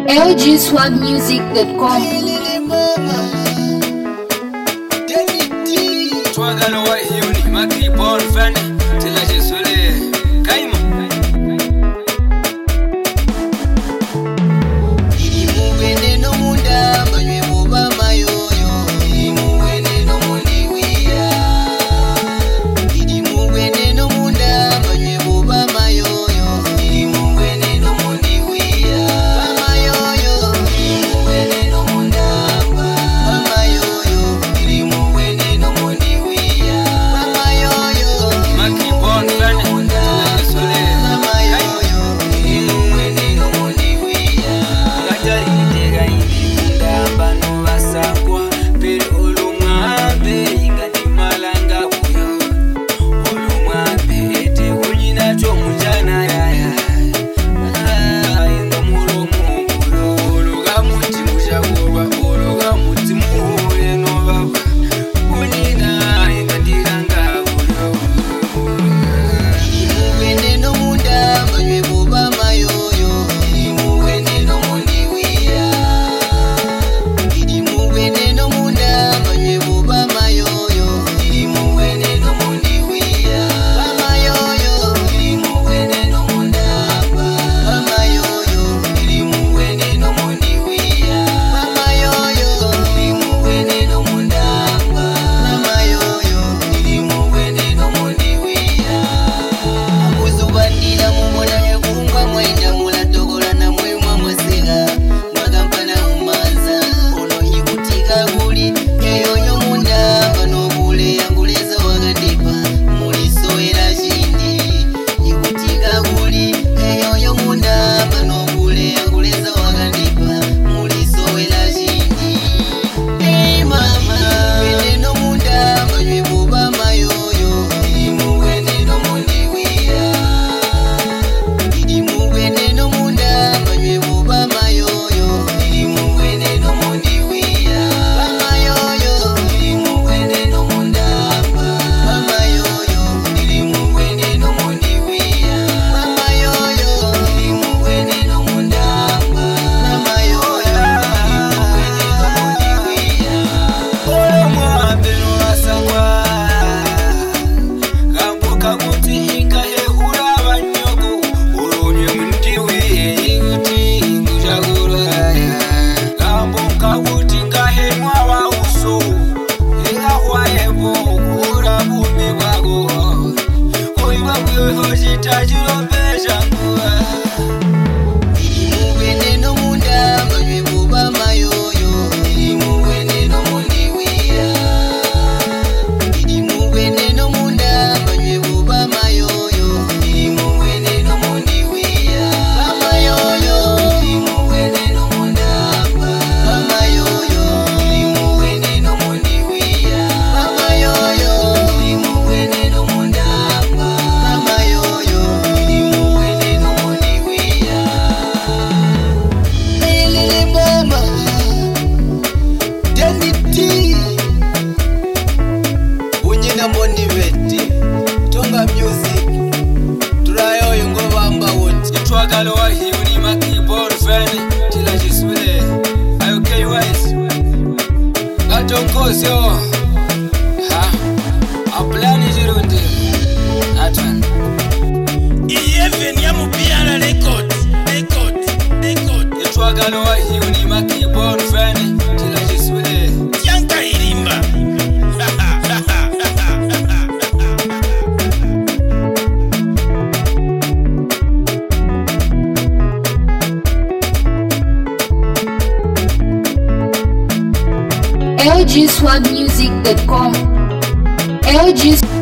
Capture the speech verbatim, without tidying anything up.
L G swag music dot com. Twagalo wa hiuni makipon fan tila jesule kaimo ili muwene no munda manywe mubama yoyo ili muwene no mundiwia ili muwene no munda manywe mubama yoyo ili muwene no mundiwia mama yoyo ili muwene no munda mama yoyo ili muwene no mundiwia mama yoyo makipon fan tila jesule mama yoyo ili muwene no mundiwia ngajari itega indikunda bano basakwa pere olumwabe ingati malanga kuyo olumwabe ete unyina cho mujana yaya inga mulomo mulo oluga muti mushagoba oluga muti muhule no baba unyina ingati langa kuyo imuwene no munda manywe bobama yoyo imuwene no mundiwia ili muwene no munda manywe bobama yoyo ili muwene no mundiwia mama yoyo ili muwene no munda mama yoyo ili muwene no mundiwia mama yoyo ili muwene no munda mama yoyo ili muwene no mundiwia akuzubanira mumona yekunga mwaina mulatogola na mwemwa mwasega mwagampana umanza ono yikutika guli eyoyo munda bano bule yanguleza wagandipa mulisoera chindi yikutika guli eyoyo munda bano bule yanguleza wagandipa mulisoera chindi hey mama wene no munda manywe bobama yoyo imuwene no mundiwia ili muwene no munda manywe bobama yoyo ili muwene no mundiwia mama yoyo ili muwene no munda mama yoyo ili muwene no mundiwia mama yoyo ili muwene no munda mama yoyo ili muwene no mundiwia olo mwambe no asangwa kambuka kuti ingahehura abanyoko urunye mundiwiye iguti ngujakuraya kambuka kuti ngahenwa wauso ingahwayebo kura bumi bwago oiba bweho chitachirombesha nguwa ili muwene no munda manywe bobama yoyo ili muwene no mundiwia ili muwene no munda manywe bobama yoyo ili muwene no mundiwia mama yoyo ili muwene no munda mama yoyo ili muwene no mundiwia mama yoyo ili muwene no munda mama yoyo ili muwene no mundiwia Lili mama Deniti unyina moniveti tonga music turayoyo ngobamba wote itwagalo wa hiuni makipon fan tila jisule ayo kwise gatonkozyo ha aplani jirundi atwan Even ya mupiana record, record, record. itwagalo wa hiuni makipon fan tila jisule Yanka irimba. L G swag music dot com. L G